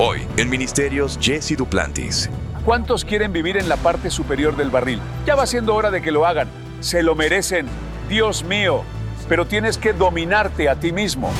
Hoy, en Ministerios, Jesse Duplantis. ¿Cuántos quieren vivir en la parte superior del barril? Ya va siendo hora de que lo hagan. Se lo merecen. Dios mío. Pero tienes que dominarte a ti mismo.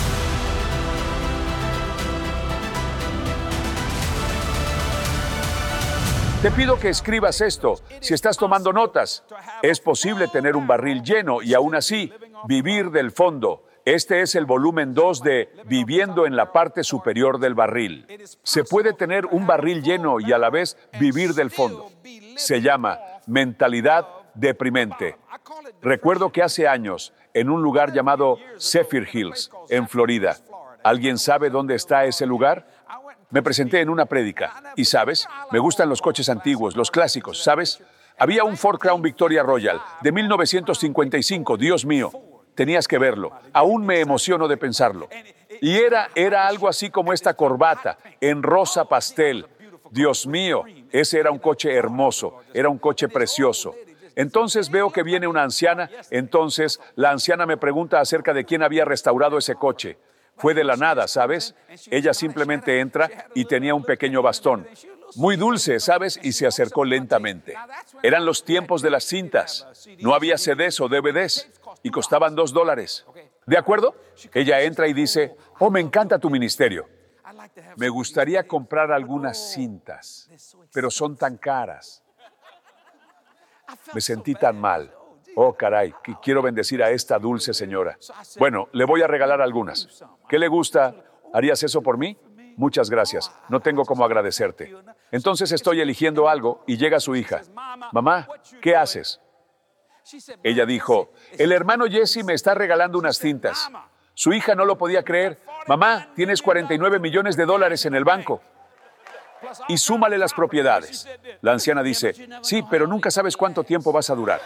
Te pido que escribas esto. Si estás tomando notas, es posible tener un barril lleno y aún así vivir del fondo. Este es el volumen 2 de Viviendo en la parte superior del barril. Se puede tener un barril lleno y a la vez vivir del fondo. Se llama mentalidad deprimente. Recuerdo que hace años, en un lugar llamado Zephyr Hills, en Florida. ¿Alguien sabe dónde está ese lugar? Me presenté en una prédica. Y, ¿sabes? Me gustan los coches antiguos, los clásicos, ¿sabes? Había un Ford Crown Victoria Royal de 1955, Dios mío. Tenías que verlo. Aún me emociono de pensarlo. Y era algo así como esta corbata, en rosa pastel. Dios mío, ese era un coche hermoso, era un coche precioso. Entonces veo que viene una anciana, entonces la anciana me pregunta acerca de quién había restaurado ese coche. Fue de la nada, ¿sabes? Ella simplemente entra y tenía un pequeño bastón. Muy dulce, ¿sabes? Y se acercó lentamente. Eran los tiempos de las cintas. No había CDs o DVDs y costaban $2. ¿De acuerdo? Ella entra y dice, oh, me encanta tu ministerio. Me gustaría comprar algunas cintas, pero son tan caras. Me sentí tan mal. Oh, caray, que quiero bendecir a esta dulce señora. Bueno, le voy a regalar algunas. ¿Qué le gusta? ¿Harías eso por mí? Muchas gracias. No tengo cómo agradecerte. Entonces estoy eligiendo algo y llega su hija. Mamá, ¿qué haces? Ella dijo, el hermano Jesse me está regalando unas cintas. Su hija no lo podía creer. Mamá, tienes $49 millones en el banco. Y súmale las propiedades. La anciana dice, sí, pero nunca sabes cuánto tiempo vas a durar.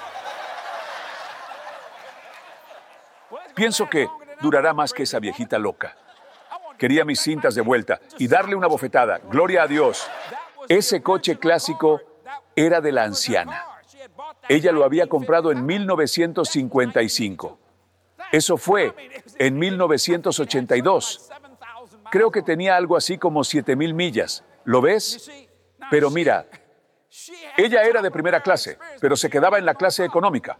Pienso que durará más que esa viejita loca. Quería mis cintas de vuelta y darle una bofetada. Gloria a Dios. Ese coche clásico era de la anciana. Ella lo había comprado en 1955. Eso fue en 1982. Creo que tenía algo así como 7,000 millas. ¿Lo ves? Pero mira, ella era de primera clase, pero se quedaba en la clase económica.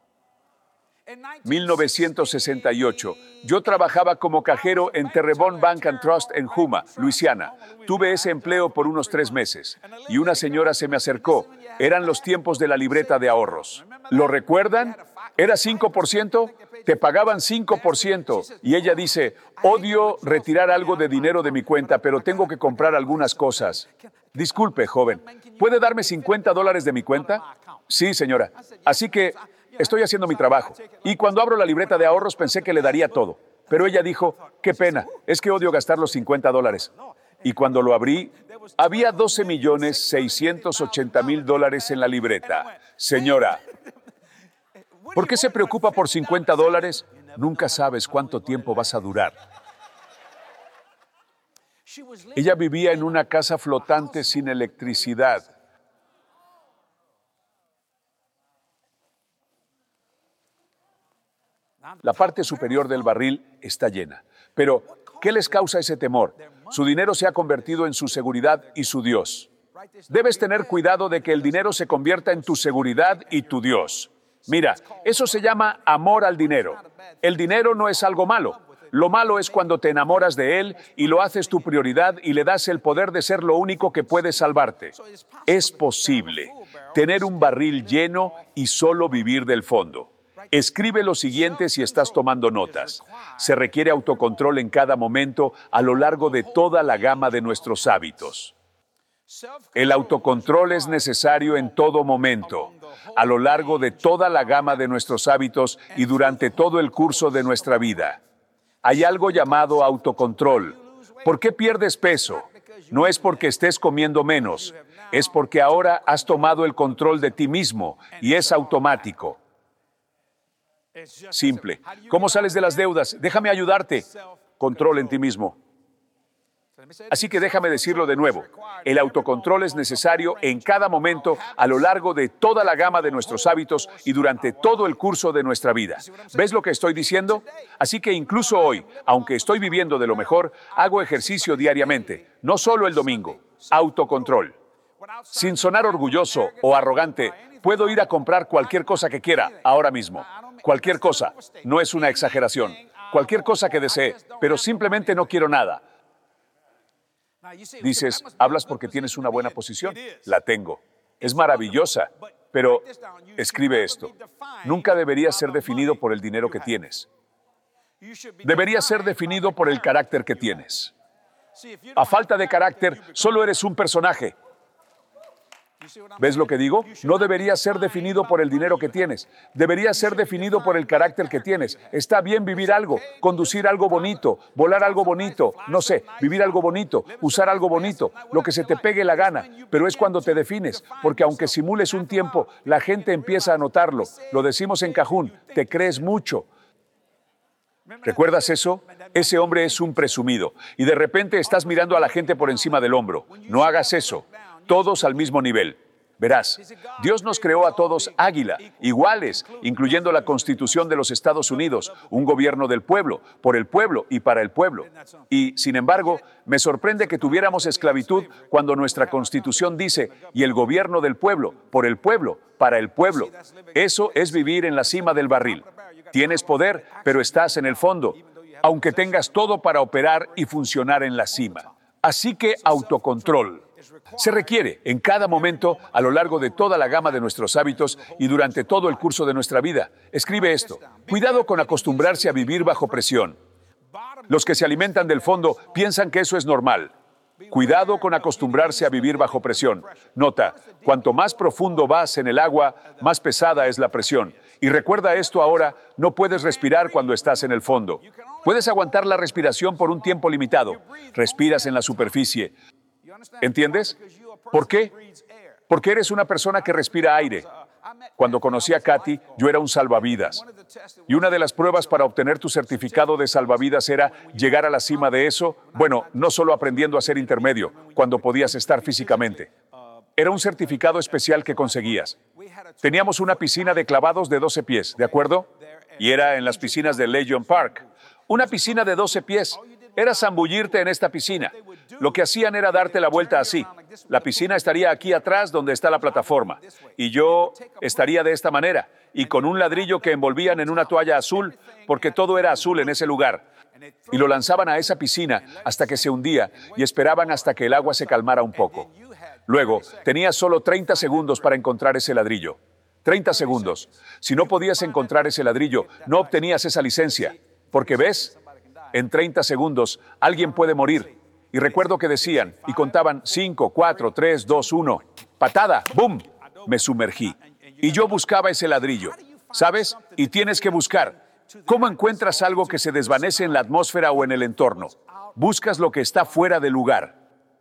1968. Yo trabajaba como cajero en Terrebonne Bank and Trust en Houma, Luisiana. Tuve ese empleo por unos 3 meses y una señora se me acercó. Eran los tiempos de la libreta de ahorros. ¿Lo recuerdan? ¿Era 5%? Te pagaban 5%. Y ella dice, odio retirar algo de dinero de mi cuenta, pero tengo que comprar algunas cosas. Disculpe, joven, ¿puede darme $50 de mi cuenta? Sí, señora. Así que estoy haciendo mi trabajo. Y cuando abro la libreta de ahorros pensé que le daría todo. Pero ella dijo, qué pena, es que odio gastar los $50. Y cuando lo abrí, había $12,680,000 en la libreta. Señora, ¿por qué se preocupa por $50? Nunca sabes cuánto tiempo vas a durar. Ella vivía en una casa flotante sin electricidad. La parte superior del barril está llena. Pero, ¿qué les causa ese temor? Su dinero se ha convertido en su seguridad y su Dios. Debes tener cuidado de que el dinero se convierta en tu seguridad y tu Dios. Mira, eso se llama amor al dinero. El dinero no es algo malo. Lo malo es cuando te enamoras de él y lo haces tu prioridad y le das el poder de ser lo único que puede salvarte. Es posible tener un barril lleno y solo vivir del fondo. Escribe lo siguiente si estás tomando notas. Se requiere autocontrol en cada momento a lo largo de toda la gama de nuestros hábitos. El autocontrol es necesario en todo momento, a lo largo de toda la gama de nuestros hábitos y durante todo el curso de nuestra vida. Hay algo llamado autocontrol. ¿Por qué pierdes peso? No es porque estés comiendo menos, es porque ahora has tomado el control de ti mismo y es automático. Simple. ¿Cómo sales de las deudas? Déjame ayudarte. Control en ti mismo. Así que déjame decirlo de nuevo. El autocontrol es necesario en cada momento a lo largo de toda la gama de nuestros hábitos y durante todo el curso de nuestra vida. ¿Ves lo que estoy diciendo? Así que incluso hoy, aunque estoy viviendo de lo mejor, hago ejercicio diariamente, no solo el domingo. Autocontrol. Sin sonar orgulloso o arrogante, puedo ir a comprar cualquier cosa que quiera ahora mismo. Cualquier cosa. No es una exageración. Cualquier cosa que desee, pero simplemente no quiero nada. Dices, ¿hablas porque tienes una buena posición? La tengo. Es maravillosa, pero escribe esto. Nunca debería ser definido por el dinero que tienes. Debería ser definido por el carácter que tienes. A falta de carácter, solo eres un personaje. ¿Ves lo que digo? No debería ser definido por el dinero que tienes. Debería ser definido por el carácter que tienes. Está bien vivir algo, conducir algo bonito, volar algo bonito, no sé, vivir algo bonito, usar algo bonito, lo que se te pegue la gana, pero es cuando te defines, porque aunque simules un tiempo, la gente empieza a notarlo. Lo decimos en cajún, te crees mucho. ¿Recuerdas eso? Ese hombre es un presumido y de repente estás mirando a la gente por encima del hombro. No hagas eso. Todos al mismo nivel. Verás, Dios nos creó a todos águila, iguales, incluyendo la Constitución de los Estados Unidos, un gobierno del pueblo, por el pueblo y para el pueblo. Y, sin embargo, me sorprende que tuviéramos esclavitud cuando nuestra Constitución dice, y el gobierno del pueblo, por el pueblo, para el pueblo. Eso es vivir en la cima del barril. Tienes poder, pero estás en el fondo, aunque tengas todo para operar y funcionar en la cima. Así que autocontrol se requiere en cada momento a lo largo de toda la gama de nuestros hábitos y durante todo el curso de nuestra vida. Escribe esto. Cuidado con acostumbrarse a vivir bajo presión. Los que se alimentan del fondo piensan que eso es normal. Cuidado con acostumbrarse a vivir bajo presión. Nota, cuanto más profundo vas en el agua, más pesada es la presión. Y recuerda esto ahora, no puedes respirar cuando estás en el fondo. Puedes aguantar la respiración por un tiempo limitado. Respiras en la superficie. ¿Entiendes? ¿Por qué? Porque eres una persona que respira aire. Cuando conocí a Katy, yo era un salvavidas. Y una de las pruebas para obtener tu certificado de salvavidas era llegar a la cima de eso, bueno, no solo aprendiendo a ser intermedio, cuando podías estar físicamente. Era un certificado especial que conseguías. Teníamos una piscina de clavados de 12 pies, ¿de acuerdo? Y era en las piscinas de Legion Park. Una piscina de 12 pies. Era zambullirte en esta piscina. Lo que hacían era darte la vuelta así. La piscina estaría aquí atrás donde está la plataforma. Y yo estaría de esta manera. Y con un ladrillo que envolvían en una toalla azul, porque todo era azul en ese lugar. Y lo lanzaban a esa piscina hasta que se hundía y esperaban hasta que el agua se calmara un poco. Luego, tenías solo 30 segundos para encontrar ese ladrillo. 30 segundos. Si no podías encontrar ese ladrillo, no obtenías esa licencia. Porque, ¿ves? En 30 segundos, alguien puede morir. Y recuerdo que decían, y contaban 5, 4, 3, 2, 1. Patada, ¡bum! Me sumergí. Y yo buscaba ese ladrillo. ¿Sabes? Y tienes que buscar. ¿Cómo encuentras algo que se desvanece en la atmósfera o en el entorno? Buscas lo que está fuera de lugar.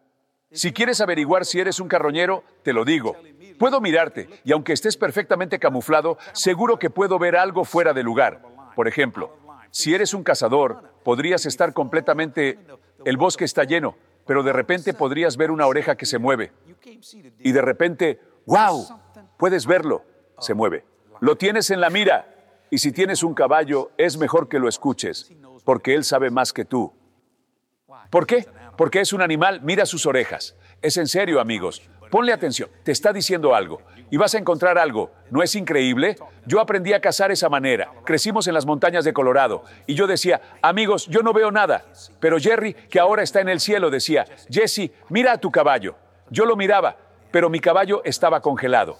Si quieres averiguar si eres un carroñero, te lo digo. Puedo mirarte, y aunque estés perfectamente camuflado, seguro que puedo ver algo fuera de lugar. Por ejemplo, si eres un cazador, podrías estar completamente... El bosque está lleno, pero de repente podrías ver una oreja que se mueve. Y de repente, ¡wow! Puedes verlo. Se mueve. Lo tienes en la mira. Y si tienes un caballo, es mejor que lo escuches, porque él sabe más que tú. ¿Por qué? Porque es un animal, mira sus orejas. Es en serio, amigos. Ponle atención, te está diciendo algo. Y vas a encontrar algo. ¿No es increíble? Yo aprendí a cazar esa manera. Crecimos en las montañas de Colorado. Y yo decía, amigos, yo no veo nada. Pero Jerry, que ahora está en el cielo, decía, Jesse, mira a tu caballo. Yo lo miraba, pero mi caballo estaba congelado.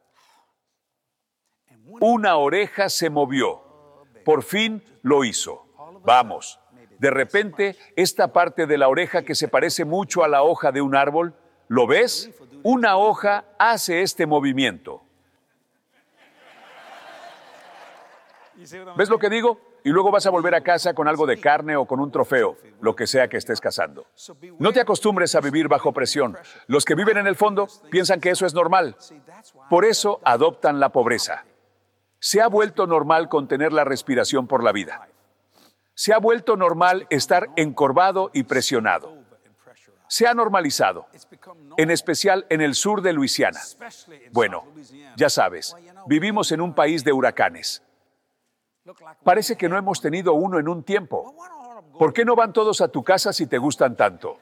Una oreja se movió. Por fin lo hizo. Vamos. De repente, esta parte de la oreja que se parece mucho a la hoja de un árbol, ¿lo ves? Una hoja hace este movimiento. ¿Ves lo que digo? Y luego vas a volver a casa con algo de carne o con un trofeo, lo que sea que estés cazando. No te acostumbres a vivir bajo presión. Los que viven en el fondo piensan que eso es normal. Por eso adoptan la pobreza. Se ha vuelto normal contener la respiración por la vida. Se ha vuelto normal estar encorvado y presionado. Se ha normalizado, en especial en el sur de Luisiana. Bueno, ya sabes, vivimos en un país de huracanes. Parece que no hemos tenido uno en un tiempo. ¿Por qué no van todos a tu casa si te gustan tanto?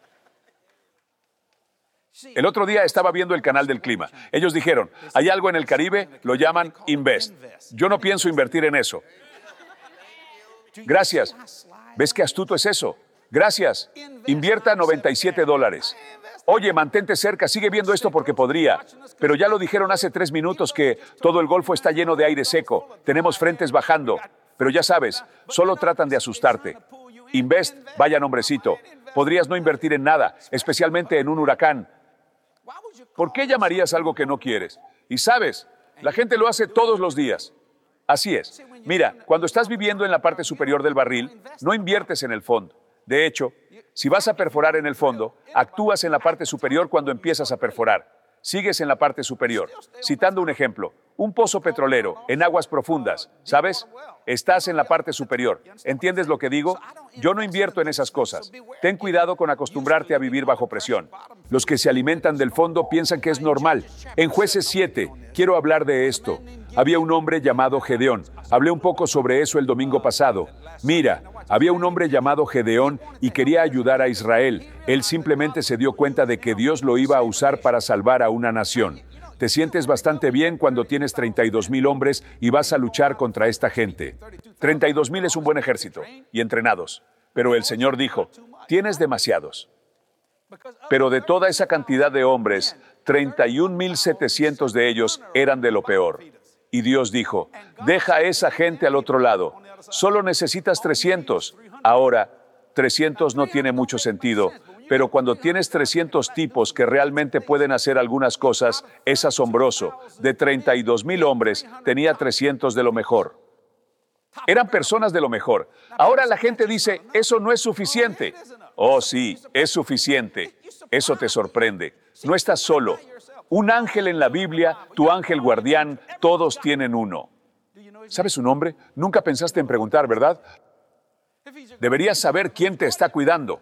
El otro día estaba viendo el canal del clima. Ellos dijeron, hay algo en el Caribe, lo llaman Invest. Yo no pienso invertir en eso. Gracias. ¿Ves qué astuto es eso? Gracias. Invierta $97. Oye, mantente cerca, sigue viendo esto porque podría. Pero ya lo dijeron hace 3 minutos que todo el Golfo está lleno de aire seco. Tenemos frentes bajando. Pero ya sabes, solo tratan de asustarte. Invest, vaya nombrecito. Podrías no invertir en nada, especialmente en un huracán. ¿Por qué llamarías algo que no quieres? Y sabes, la gente lo hace todos los días. Así es. Mira, cuando estás viviendo en la parte superior del barril, no inviertes en el fondo. De hecho, si vas a perforar en el fondo, actúas en la parte superior cuando empiezas a perforar. Sigues en la parte superior. Citando un ejemplo, un pozo petrolero en aguas profundas, ¿sabes? Estás en la parte superior. ¿Entiendes lo que digo? Yo no invierto en esas cosas. Ten cuidado con acostumbrarte a vivir bajo presión. Los que se alimentan del fondo piensan que es normal. En Jueces 7, quiero hablar de esto. Había un hombre llamado Gedeón. Hablé un poco sobre eso el domingo pasado. Mira, había un hombre llamado Gedeón y quería ayudar a Israel. Él simplemente se dio cuenta de que Dios lo iba a usar para salvar a una nación. Te sientes bastante bien cuando tienes 32,000 hombres y vas a luchar contra esta gente. 32,000 es un buen ejército y entrenados. Pero el Señor dijo, tienes demasiados. Pero de toda esa cantidad de hombres, 31,700 de ellos eran de lo peor. Y Dios dijo, deja a esa gente al otro lado. Solo necesitas 300. Ahora, 300 no tiene mucho sentido, pero cuando tienes 300 tipos que realmente pueden hacer algunas cosas, es asombroso. De 32,000 hombres, tenía 300 de lo mejor. Eran personas de lo mejor. Ahora la gente dice, eso no es suficiente. Oh, sí, es suficiente. Eso te sorprende. No estás solo. Un ángel en la Biblia, tu ángel guardián, todos tienen uno. ¿Sabes su nombre? Nunca pensaste en preguntar, ¿verdad? Deberías saber quién te está cuidando.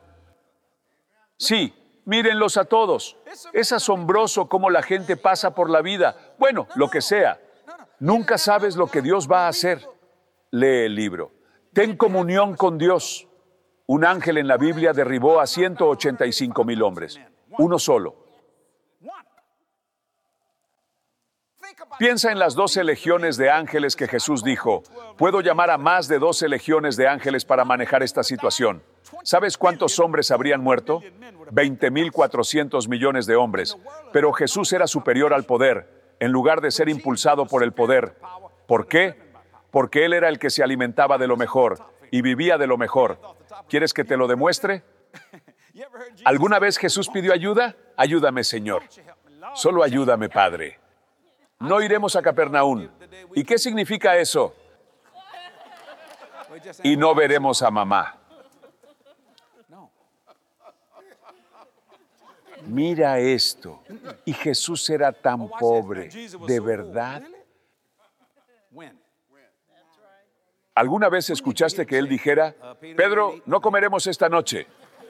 Sí, mírenlos a todos. Es asombroso cómo la gente pasa por la vida. Bueno, lo que sea. Nunca sabes lo que Dios va a hacer. Lee el libro. Ten comunión con Dios. Un ángel en la Biblia derribó a 185,000 hombres. Uno solo. Piensa en las 12 legiones de ángeles que Jesús dijo, puedo llamar a más de 12 legiones de ángeles para manejar esta situación. ¿Sabes cuántos hombres habrían muerto? 20,400 millones de hombres. Pero Jesús era superior al poder, en lugar de ser impulsado por el poder. ¿Por qué? Porque Él era el que se alimentaba de lo mejor y vivía de lo mejor. ¿Quieres que te lo demuestre? ¿Alguna vez Jesús pidió ayuda? Ayúdame, Señor. Solo ayúdame, Padre. No iremos a Capernaum. ¿Y qué significa eso? Y no veremos a mamá. Mira esto. Y Jesús era tan pobre. ¿De verdad? ¿Alguna vez escuchaste que él dijera, Pedro, no comeremos esta noche?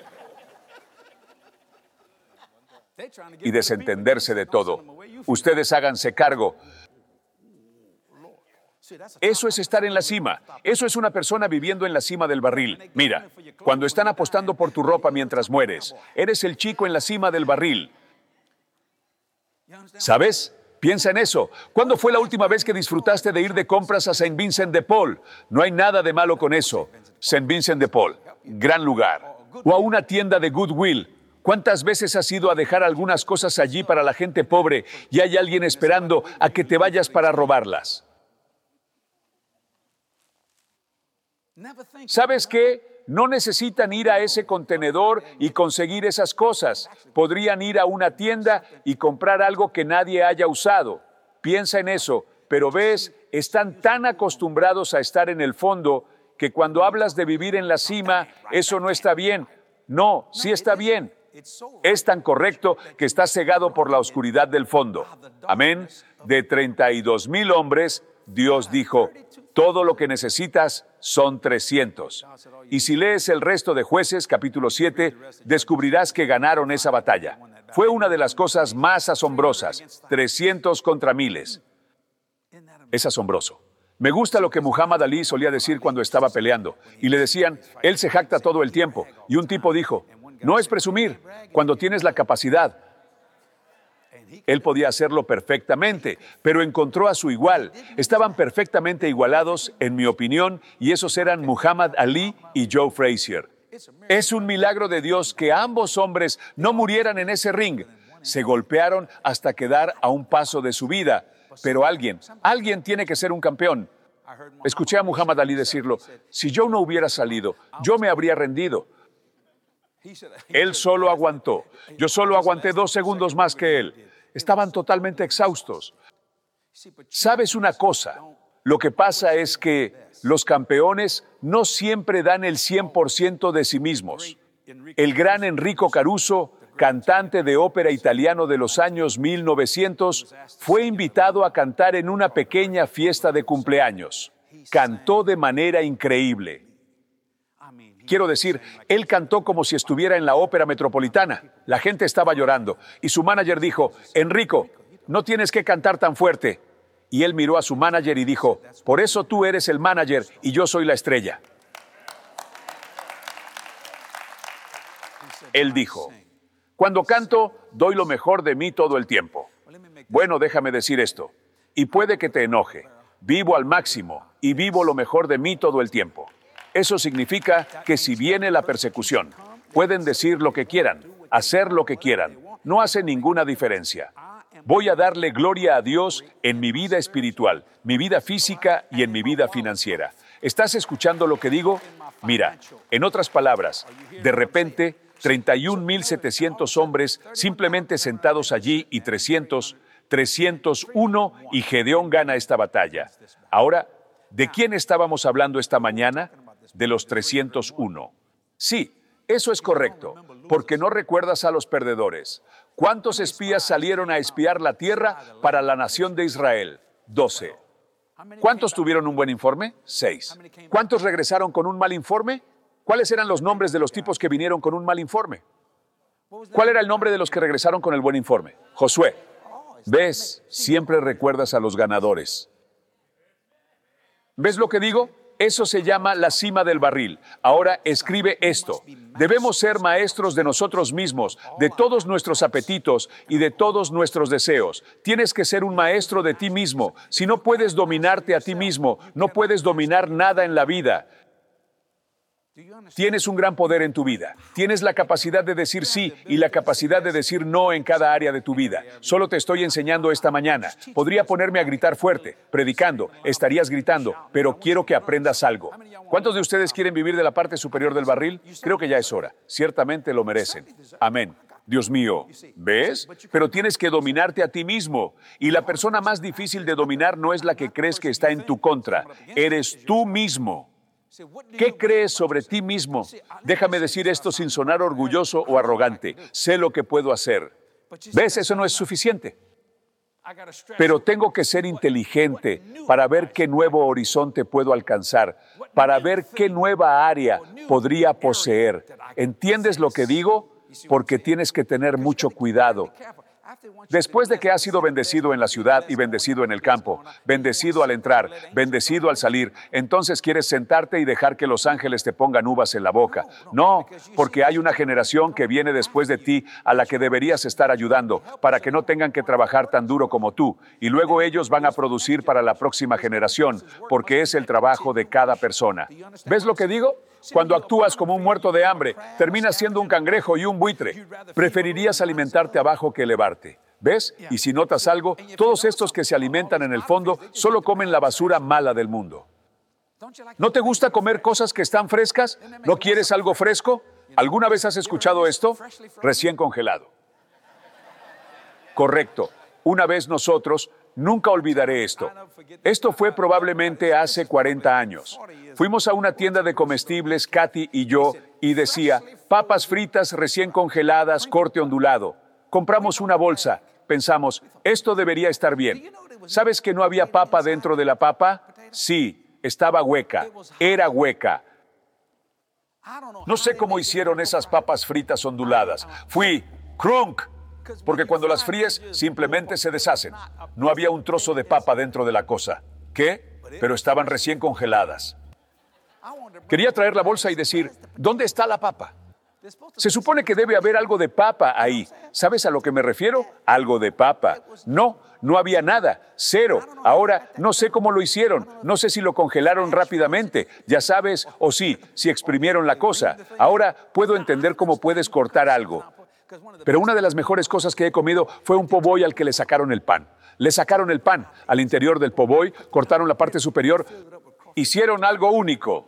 Y desentenderse de todo. Ustedes háganse cargo. Eso es estar en la cima. Eso es una persona viviendo en la cima del barril. Mira, cuando están apostando por tu ropa mientras mueres, eres el chico en la cima del barril. ¿Sabes? Piensa en eso. ¿Cuándo fue la última vez que disfrutaste de ir de compras a Saint Vincent de Paul? No hay nada de malo con eso. Saint Vincent de Paul, gran lugar. O a una tienda de Goodwill. ¿Cuántas veces has ido a dejar algunas cosas allí para la gente pobre y hay alguien esperando a que te vayas para robarlas? ¿Sabes qué? No necesitan ir a ese contenedor y conseguir esas cosas. Podrían ir a una tienda y comprar algo que nadie haya usado. Piensa en eso, pero ves, están tan acostumbrados a estar en el fondo que cuando hablas de vivir en la cima, eso no está bien. No, sí está bien. Es tan correcto que está cegado por la oscuridad del fondo. Amén. De 32,000 hombres, Dios dijo, Todo lo que necesitas son 300. Y si lees el resto de Jueces, capítulo 7, descubrirás que ganaron esa batalla. Fue una de las cosas más asombrosas, 300 contra miles. Es asombroso. Me gusta lo que Muhammad Ali solía decir cuando estaba peleando. Y le decían, él se jacta todo el tiempo. Y un tipo dijo, no es presumir, cuando tienes la capacidad. Él podía hacerlo perfectamente, pero encontró a su igual. Estaban perfectamente igualados, en mi opinión, y esos eran Muhammad Ali y Joe Frazier. Es un milagro de Dios que ambos hombres no murieran en ese ring. Se golpearon hasta quedar a un paso de su vida. Pero alguien tiene que ser un campeón. Escuché a Muhammad Ali decirlo, si yo no hubiera salido, yo me habría rendido. Él solo aguantó. Yo solo aguanté 2 segundos más que él. Estaban totalmente exhaustos. ¿Sabes una cosa? Lo que pasa es que los campeones no siempre dan el 100% de sí mismos. El gran Enrico Caruso, cantante de ópera italiano de los años 1900, fue invitado a cantar en una pequeña fiesta de cumpleaños. Cantó de manera increíble. Quiero decir, él cantó como si estuviera en la ópera metropolitana. La gente estaba llorando y su manager dijo, Enrico, no tienes que cantar tan fuerte. Y él miró a su manager y dijo, por eso tú eres el manager y yo soy la estrella. Él dijo, cuando canto, doy lo mejor de mí todo el tiempo. Bueno, déjame decir esto, y puede que te enoje. Vivo al máximo y vivo lo mejor de mí todo el tiempo. Eso significa que si viene la persecución, pueden decir lo que quieran, hacer lo que quieran. No hace ninguna diferencia. Voy a darle gloria a Dios en mi vida espiritual, mi vida física y en mi vida financiera. ¿Estás escuchando lo que digo? Mira, en otras palabras, de repente, 31,700 hombres simplemente sentados allí y 301 y Gedeón gana esta batalla. Ahora, ¿de quién estábamos hablando esta mañana? De los 301. Sí, eso es correcto, porque no recuerdas a los perdedores. ¿Cuántos espías salieron a espiar la tierra para la nación de Israel? 12. ¿Cuántos tuvieron un buen informe? 6. ¿Cuántos regresaron con un mal informe? ¿Cuáles eran los nombres de los tipos que vinieron con un mal informe? ¿Cuál era el nombre de los que regresaron con el buen informe? Josué. ¿Ves? Siempre recuerdas a los ganadores. ¿Ves lo que digo? Eso se llama la cima del barril. Ahora escribe esto. Debemos ser maestros de nosotros mismos, de todos nuestros apetitos y de todos nuestros deseos. Tienes que ser un maestro de ti mismo. Si no puedes dominarte a ti mismo, no puedes dominar nada en la vida. Tienes un gran poder en tu vida. Tienes la capacidad de decir sí y la capacidad de decir no en cada área de tu vida. Solo te estoy enseñando esta mañana. Podría ponerme a gritar fuerte, predicando, estarías gritando, pero quiero que aprendas algo. ¿Cuántos de ustedes quieren vivir de la parte superior del barril? Creo que ya es hora. Ciertamente lo merecen. Amén. Dios mío, ¿ves? Pero tienes que dominarte a ti mismo. Y la persona más difícil de dominar no es la que crees que está en tu contra. Eres tú mismo. ¿Qué crees sobre ti mismo? Déjame decir esto sin sonar orgulloso o arrogante. Sé lo que puedo hacer. ¿Ves? Eso no es suficiente. Pero tengo que ser inteligente para ver qué nuevo horizonte puedo alcanzar, para ver qué nueva área podría poseer. ¿Entiendes lo que digo? Porque tienes que tener mucho cuidado. Después de que has sido bendecido en la ciudad y bendecido en el campo, bendecido al entrar, bendecido al salir, entonces quieres sentarte y dejar que los ángeles te pongan uvas en la boca. No, porque hay una generación que viene después de ti a la que deberías estar ayudando para que no tengan que trabajar tan duro como tú. Y luego ellos van a producir para la próxima generación, porque es el trabajo de cada persona. ¿Ves lo que digo? Cuando actúas como un muerto de hambre, terminas siendo un cangrejo y un buitre. Preferirías alimentarte abajo que elevarte. ¿Ves? Y si notas algo, todos estos que se alimentan en el fondo solo comen la basura mala del mundo. ¿No te gusta comer cosas que están frescas? ¿No quieres algo fresco? ¿Alguna vez has escuchado esto? Recién congelado. Correcto. Una vez nosotros, nunca olvidaré esto. Esto fue probablemente hace 40 años. Fuimos a una tienda de comestibles, Katy y yo, y decía, papas fritas recién congeladas, corte ondulado. Compramos una bolsa. Pensamos, esto debería estar bien. ¿Sabes que no había papa dentro de la papa? Sí, estaba hueca, era hueca. No sé cómo hicieron esas papas fritas onduladas. Fui crunk, porque cuando las fríes simplemente se deshacen. No había un trozo de papa dentro de la cosa. ¿Qué? Pero estaban recién congeladas. Quería traer la bolsa y decir, ¿dónde está la papa? Se supone que debe haber algo de papa ahí. ¿Sabes a lo que me refiero? Algo de papa. No, no había nada. Cero. Ahora, no sé cómo lo hicieron. No sé si lo congelaron rápidamente. Ya sabes, o sí, si exprimieron la cosa. Ahora puedo entender cómo puedes cortar algo. Pero una de las mejores cosas que he comido fue un po' boy al que le sacaron el pan. Le sacaron el pan al interior del po' boy, cortaron la parte superior, hicieron algo único.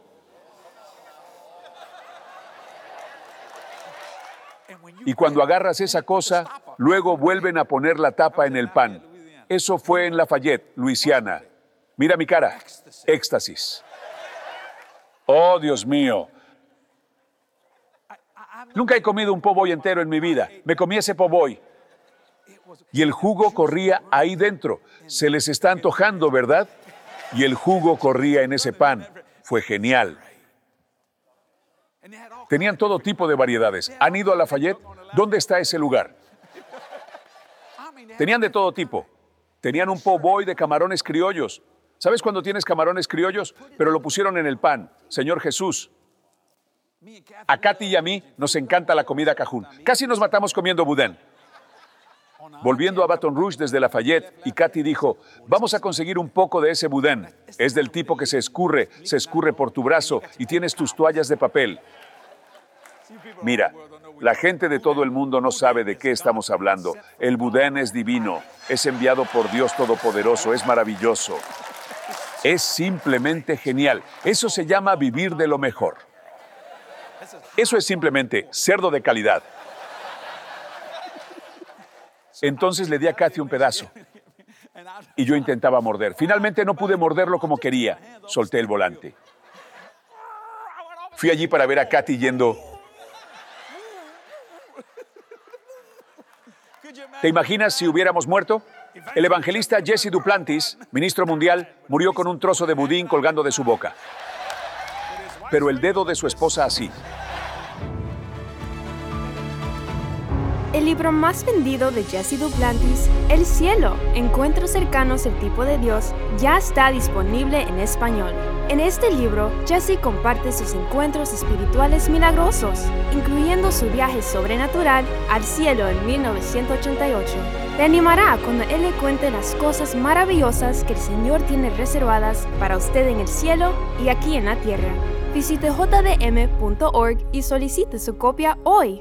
Y cuando agarras esa cosa, luego vuelven a poner la tapa en el pan. Eso fue en Lafayette, Luisiana. Mira mi cara. Éxtasis. Oh, Dios mío. Nunca he comido un po' boy entero en mi vida. Me comí ese po' boy. Y el jugo corría ahí dentro. Se les está antojando, ¿verdad? Y el jugo corría en ese pan. Fue genial. Tenían todo tipo de variedades. ¿Han ido a Lafayette? ¿Dónde está ese lugar? Tenían de todo tipo. Tenían un po' boy de camarones criollos. ¿Sabes cuando tienes camarones criollos? Pero lo pusieron en el pan. Señor Jesús. A Katy y a mí nos encanta la comida cajún. Casi nos matamos comiendo boudin. Volviendo a Baton Rouge desde Lafayette, y Katy dijo, vamos a conseguir un poco de ese boudin. Es del tipo que se escurre por tu brazo y tienes tus toallas de papel. Mira, la gente de todo el mundo no sabe de qué estamos hablando. El boudin es divino, es enviado por Dios Todopoderoso, es maravilloso. Es simplemente genial. Eso se llama vivir de lo mejor. Eso es simplemente cerdo de calidad. Entonces le di a Katy un pedazo y yo intentaba morder. Finalmente no pude morderlo como quería. Solté el volante. Fui allí para ver a Katy yendo. ¿Te imaginas si hubiéramos muerto? El evangelista Jesse Duplantis, ministro mundial, murió con un trozo de budín colgando de su boca. Pero el dedo de su esposa así. El libro más vendido de Jesse Duplantis, El cielo, encuentros cercanos al tipo de Dios, ya está disponible en español. En este libro, Jesse comparte sus encuentros espirituales milagrosos, incluyendo su viaje sobrenatural al cielo en 1988. Te animará cuando él le cuente las cosas maravillosas que el Señor tiene reservadas para usted en el cielo y aquí en la tierra. Visite jdm.org y solicite su copia hoy.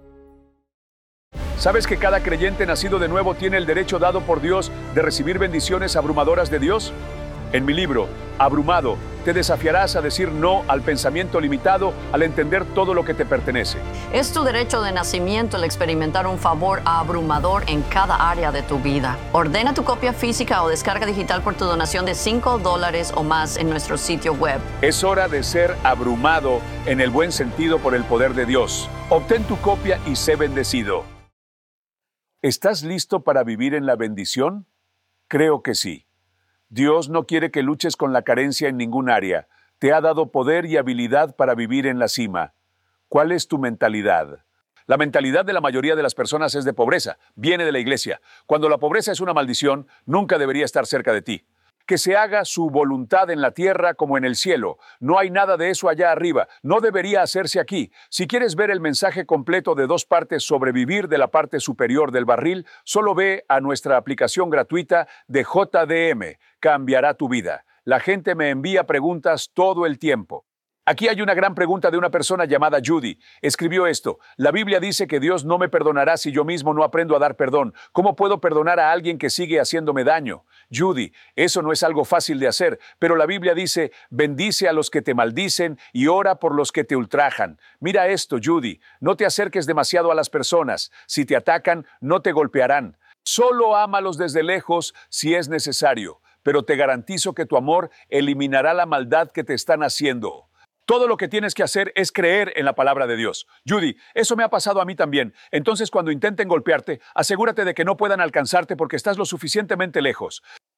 ¿Sabes que cada creyente nacido de nuevo tiene el derecho dado por Dios de recibir bendiciones abrumadoras de Dios? En mi libro, Abrumado, te desafiarás a decir no al pensamiento limitado al entender todo lo que te pertenece. Es tu derecho de nacimiento el experimentar un favor abrumador en cada área de tu vida. Ordena tu copia física o descarga digital por tu donación de $5 o más en nuestro sitio web. Es hora de ser abrumado en el buen sentido por el poder de Dios. Obtén tu copia y sé bendecido. ¿Estás listo para vivir en la bendición? Creo que sí. Dios no quiere que luches con la carencia en ningún área. Te ha dado poder y habilidad para vivir en la cima. ¿Cuál es tu mentalidad? La mentalidad de la mayoría de las personas es de pobreza. Viene de la iglesia. Cuando la pobreza es una maldición, nunca debería estar cerca de ti. Que se haga su voluntad en la tierra como en el cielo. No hay nada de eso allá arriba. No debería hacerse aquí. Si quieres ver el mensaje completo de 2 partes sobre vivir de la parte superior del barril, solo ve a nuestra aplicación gratuita de JDM. Cambiará tu vida. La gente me envía preguntas todo el tiempo. Aquí hay una gran pregunta de una persona llamada Judy. Escribió esto: la Biblia dice que Dios no me perdonará si yo mismo no aprendo a dar perdón. ¿Cómo puedo perdonar a alguien que sigue haciéndome daño? Judy, eso no es algo fácil de hacer, pero la Biblia dice, bendice a los que te maldicen y ora por los que te ultrajan. Mira esto, Judy, no te acerques demasiado a las personas. Si te atacan, no te golpearán. Solo ámalos desde lejos si es necesario, pero te garantizo que tu amor eliminará la maldad que te están haciendo. Todo lo que tienes que hacer es creer en la palabra de Dios. Judy, eso me ha pasado a mí también. Entonces, cuando intenten golpearte, asegúrate de que no puedan alcanzarte porque estás lo suficientemente lejos.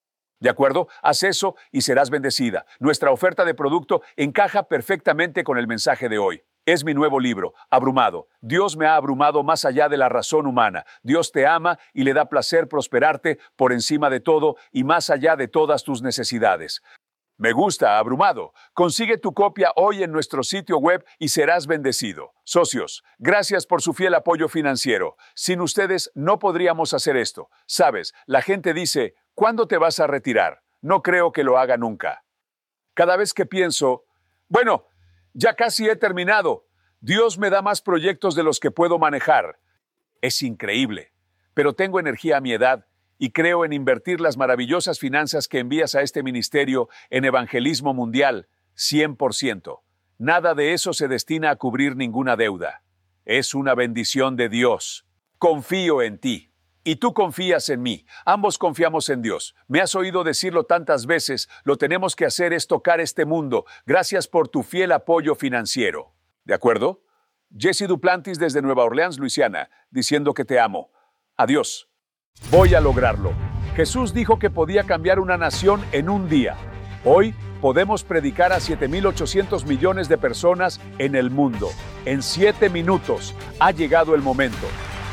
¿De acuerdo? Haz eso y serás bendecida. Nuestra oferta de producto encaja perfectamente con el mensaje de hoy. Es mi nuevo libro, Abrumado. Dios me ha abrumado más allá de la razón humana. Dios te ama y le da placer prosperarte por encima de todo y más allá de todas tus necesidades. Me gusta, Abrumado. Consigue tu copia hoy en nuestro sitio web y serás bendecido. Socios, gracias por su fiel apoyo financiero. Sin ustedes no podríamos hacer esto. Sabes, la gente dice, ¿cuándo te vas a retirar? No creo que lo haga nunca. Cada vez que pienso, bueno, ya casi he terminado. Dios me da más proyectos de los que puedo manejar. Es increíble, pero tengo energía a mi edad y creo en invertir las maravillosas finanzas que envías a este ministerio en evangelismo mundial, 100%. Nada de eso se destina a cubrir ninguna deuda. Es una bendición de Dios. Confío en ti. Y tú confías en mí. Ambos confiamos en Dios. Me has oído decirlo tantas veces, lo tenemos que hacer es tocar este mundo. Gracias por tu fiel apoyo financiero. ¿De acuerdo? Jesse Duplantis desde Nueva Orleans, Luisiana, diciendo que te amo. Adiós. Voy a lograrlo. Jesús dijo que podía cambiar una nación en un día. Hoy podemos predicar a 7.800 millones de personas en el mundo. En 7 minutos ha llegado el momento.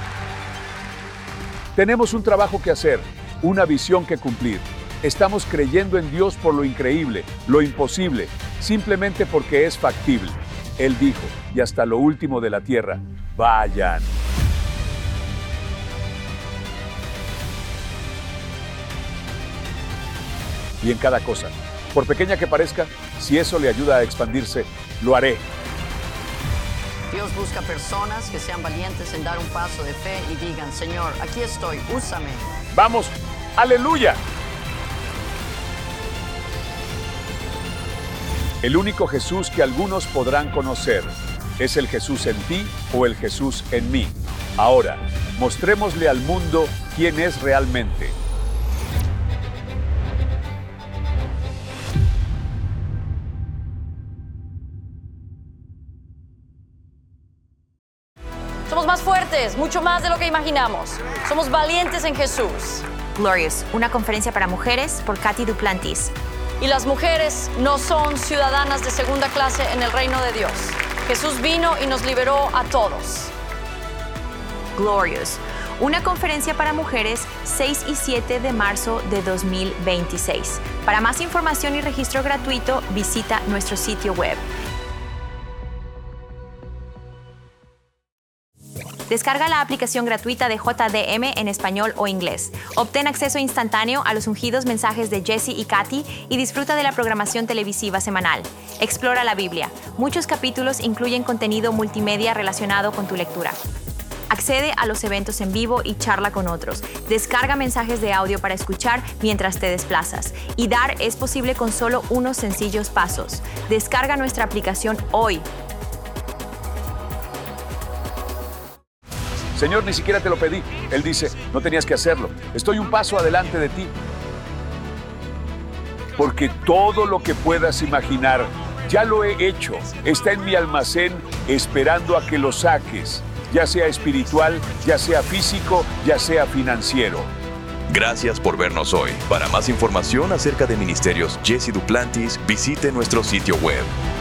Tenemos un trabajo que hacer, una visión que cumplir. Estamos creyendo en Dios por lo increíble, lo imposible, simplemente porque es factible. Él dijo, y hasta lo último de la tierra, vayan. Y en cada cosa, por pequeña que parezca, si eso le ayuda a expandirse, lo haré. Dios busca personas que sean valientes en dar un paso de fe y digan, Señor, aquí estoy, úsame. ¡Vamos! ¡Aleluya! El único Jesús que algunos podrán conocer es el Jesús en ti o el Jesús en mí. Ahora, mostrémosle al mundo quién es realmente. Somos más fuertes, mucho más de lo que imaginamos. Somos valientes en Jesús. Glorious, una conferencia para mujeres por Katy Duplantis. Y las mujeres no son ciudadanas de segunda clase en el reino de Dios. Jesús vino y nos liberó a todos. Glorious, una conferencia para mujeres 6 y 7 de marzo de 2026. Para más información y registro gratuito, visita nuestro sitio web. Descarga la aplicación gratuita de JDM en español o inglés. Obtén acceso instantáneo a los ungidos mensajes de Jesse y Katy y disfruta de la programación televisiva semanal. Explora la Biblia. Muchos capítulos incluyen contenido multimedia relacionado con tu lectura. Accede a los eventos en vivo y charla con otros. Descarga mensajes de audio para escuchar mientras te desplazas. Y dar es posible con solo unos sencillos pasos. Descarga nuestra aplicación hoy. Señor, ni siquiera te lo pedí. Él dice, no tenías que hacerlo. Estoy un paso adelante de ti. Porque todo lo que puedas imaginar, ya lo he hecho. Está en mi almacén esperando a que lo saques. Ya sea espiritual, ya sea físico, ya sea financiero. Gracias por vernos hoy. Para más información acerca de Ministerios Jesse Duplantis, visite nuestro sitio web